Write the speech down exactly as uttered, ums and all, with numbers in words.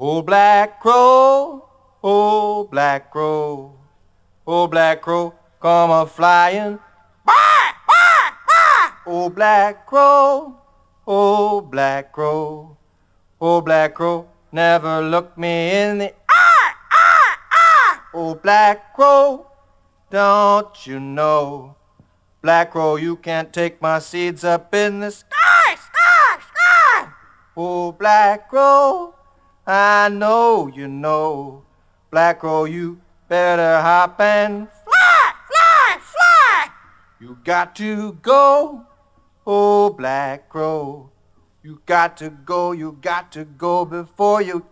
Oh, black crow, oh, black crow, oh, black crow, come a flying. Oh, black crow, oh, black crow, oh, black crow, never look me in the eye. Oh, black crow, don't you know? Black crow, you can't take my seeds up in the sky, sky, sky. Oh, black crow, I know you know. Black crow, you better hop and fly, fly, fly. You got to go, oh, black crow. You got to go, you got to go before you